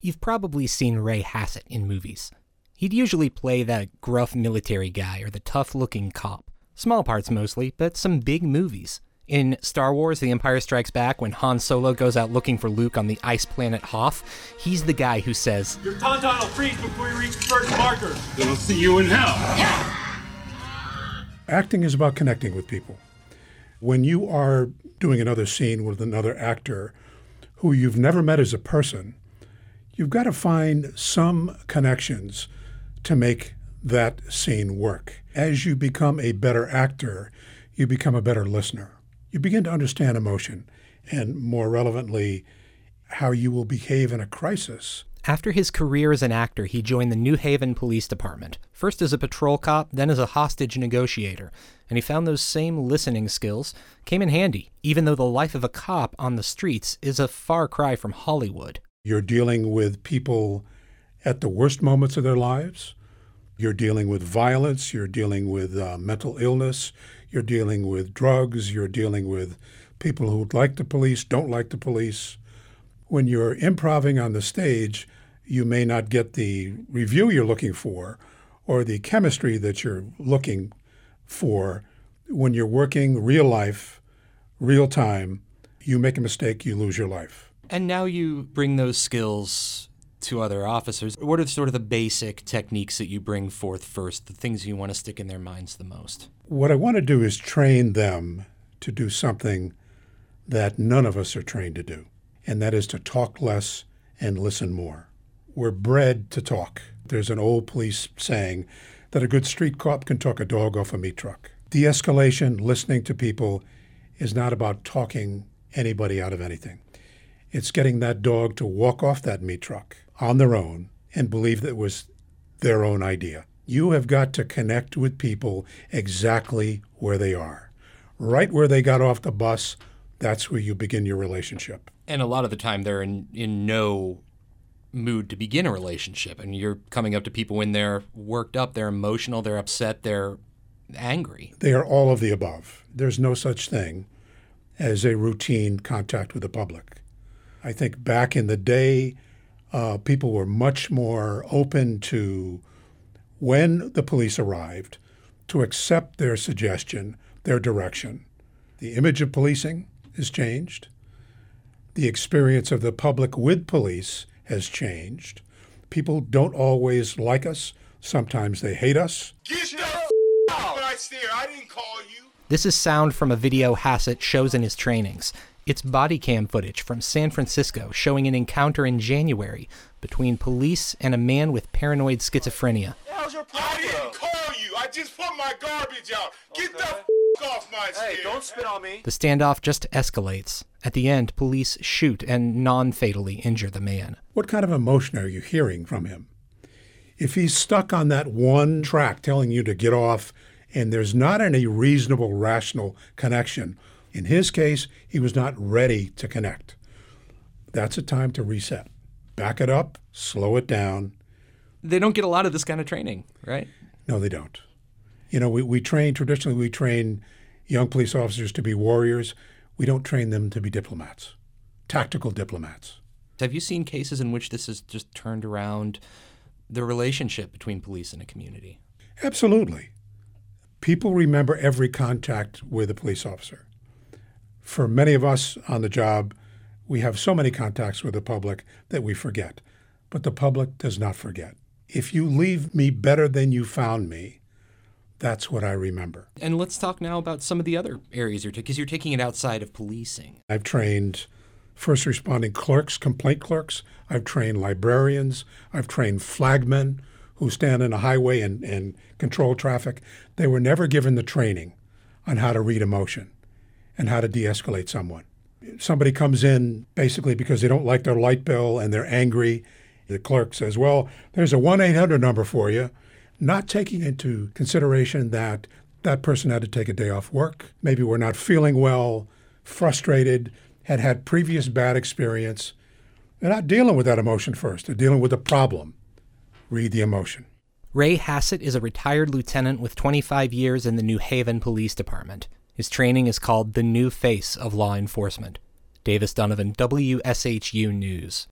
You've probably seen Ray Hassett in movies. He'd usually play that gruff military guy or the tough-looking cop. Small parts mostly, but some big movies. In Star Wars The Empire Strikes Back, when Han Solo goes out looking for Luke on the ice planet Hoth, he's the guy who says, "Your tauntaun will freeze before you reach the first marker. Then I'll see you in hell." Yeah. Acting is about connecting with people. When you are doing another scene with another actor who you've never met as a person, you've got to find some connections to make that scene work. As you become a better actor, you become a better listener. You begin to understand emotion and, more relevantly, how you will behave in a crisis. After his career as an actor, he joined the New Haven Police Department, first as a patrol cop, then as a hostage negotiator, and he found those same listening skills came in handy, even though the life of a cop on the streets is a far cry from Hollywood. You're dealing with people at the worst moments of their lives. You're dealing with violence. You're dealing with mental illness. You're dealing with drugs. You're dealing with people who like the police, don't like the police. When you're improvising on the stage, you may not get the review you're looking for or the chemistry that you're looking for. When you're working real life, real time, you make a mistake, you lose your life. And now you bring those skills to other officers. What are sort of the basic techniques that you bring forth first, the things you want to stick in their minds the most? What I want to do is train them to do something that none of us are trained to do, and that is to talk less and listen more. We're bred to talk. There's an old police saying that a good street cop can talk a dog off a meat truck. De-escalation, listening to people, is not about talking anybody out of anything. It's getting that dog to walk off that meat truck on their own and believe that it was their own idea. You have got to connect with people exactly where they are. Right where they got off the bus, that's where you begin your relationship. And a lot of the time they're in no mood to begin a relationship. And you're coming up to people when they're worked up, they're emotional, they're upset, they're angry. They are all of the above. There's no such thing as a routine contact with the public. I think back in the day, people were much more open to, when the police arrived, to accept their suggestion, their direction. The image of policing has changed. The experience of the public with police has changed. People don't always like us. Sometimes they hate us. Get the out! I stare. I didn't call you. This is sound from a video Hassett shows in his trainings. It's body cam footage from San Francisco showing an encounter in January between police and a man with paranoid schizophrenia. How's your problem? I didn't call you. I just put my garbage out. Get the off my stairs. Hey, don't spit on me. The standoff just escalates. At the end, police shoot and non-fatally injure the man. What kind of emotion are you hearing from him? If he's stuck on that one track telling you to get off and there's not any reasonable, rational connection, in his case, he was not ready to connect. That's a time to reset. Back it up, slow it down. They don't get a lot of this kind of training, right? No, they don't. You know, we train young police officers to be warriors. We don't train them to be diplomats, tactical diplomats. Have you seen cases in which this has just turned around the relationship between police and a community? Absolutely. People remember every contact with a police officer. For many of us on the job, we have so many contacts with the public that we forget. But the public does not forget. If you leave me better than you found me, that's what I remember. And let's talk now about some of the other areas because you're taking it outside of policing. I've trained first responding clerks, complaint clerks. I've trained librarians. I've trained flagmen who stand in a highway and control traffic. They were never given the training on how to read emotion and how to de-escalate someone. Somebody comes in basically because they don't like their light bill and they're angry. The clerk says, well, there's a 1-800 number for you, not taking into consideration that that person had to take a day off work. Maybe we're not feeling well, frustrated, had previous bad experience. They're not dealing with that emotion first. They're dealing with the problem. Read the emotion. Ray Hassett is a retired lieutenant with 25 years in the New Haven Police Department. His training is called The New Face of Law Enforcement. Davis Donovan, WSHU News.